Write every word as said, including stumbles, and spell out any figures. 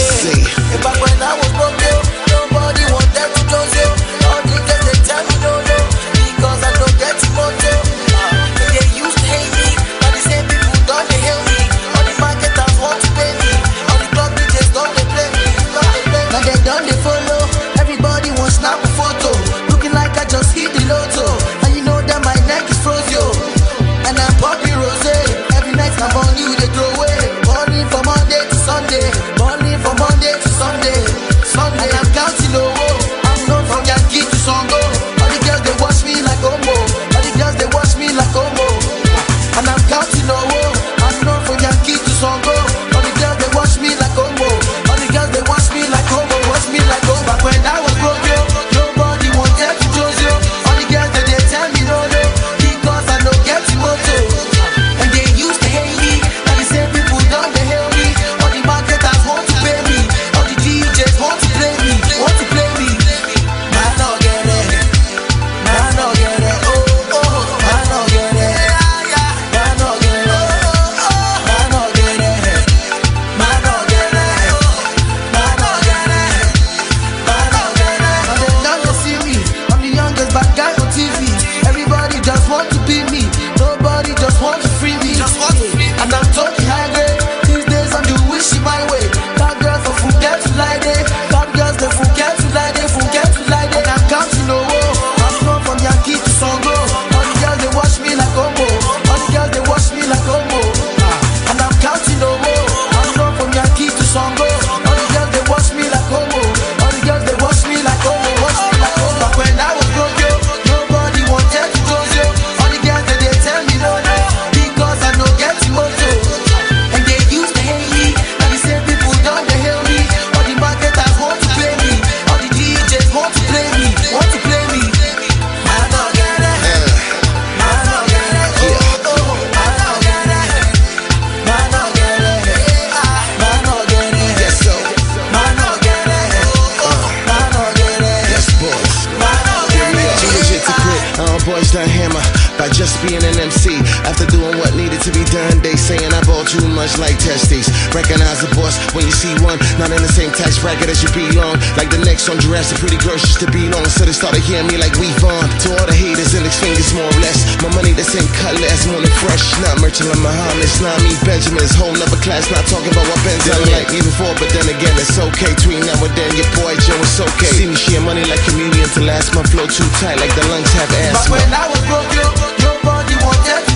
See. And back when I was broke, yo, nobody wanted to trust you. All the girls they tell me no, no, because I don't get too much, yo. They used to hate me, but the same people don't they hate me. All the marketers want to pay me, all the club D Js don't they play me. Now they done they follow, everybody wants snap a photo, looking like I just hit the lotto. And you know that my neck is froze, yo, and I'm popping rosé. Every night I'm on you, they throw away. Balling from Monday to Sunday, balling from Monday to Sunday, Sunday. And I'm counting low, I'm known from Yankee to Songo. All the girls they watch me like Omo, all the girls they watch me like Omo. And I'm counting low, I'm known from Yankee to Songo. All the girls they watch me like Omo, all the girls they watch me like Omo, watch me like Omo. Back when I was broke, yo, nobody wanted to choose you. All the girls that they tell me no, no, because I don't get too much. And they used to hate me, and the same people don't they hate me. All the marketers want to pay me, all the D Js want to play me, want to play me. Man, no get it, man, no get it, oh, oh, man, no get it, man, no get it, man, no get it, man, no get it, man, no get it, man, no get it. Now they don't they see me, I'm the youngest bad guy on T V. Everybody just want to be me, nobody just want to free me. Just want to free me. And I'm talking high grade, these days I'm doing wishy my way. That girl for forget to lie day, that girls they forget to lie day, forget to lie day. And I'm counting no woe, I'm known from Yankee to Songo. All the girls they watch me like Omo, all the girls they watch me like Omo. And I'm counting no woe, I'm known from Yankee to Songo. All the girls they watch me like Omo, all the girls they watch me like Omo, watch me like Omo. Back when I was broke, yo, nobody wanted to close you. All the girls that they tell me no, no, because I don't get too much. And they used to hate me, and the same people don't they hate me. All the marketers want to pay me, all the D Js want to play me, want to play me. Man, no get it, man, no get it, oh, oh, man, no get it, man, no get it, man, no get it, Yes, so. man, no get it, oh, man, no get it, Yes, boys. man, no get it. Too legit to quit. Our boys done hammer by just being an M C. After doing what needed to be done, they saying I ball too much like testes. Recognize the boss when you see one, not in the same tax bracket as you belong. Like the next on Jurassic, pretty girls used to be long, so they started hearing me like we on. To all the haters, index fingers more or less. My money the same color as more than fresh. Not merchant like Muhammad, not me Benjamin's whole nother class. Not talking about what Ben's done like me before, but then again it's okay. Between now and then, your boy Joe is okay. See me share money like communion to last month. Flow too tight like the lungs have Back asthma. when I was broke, yo, nobody wanted to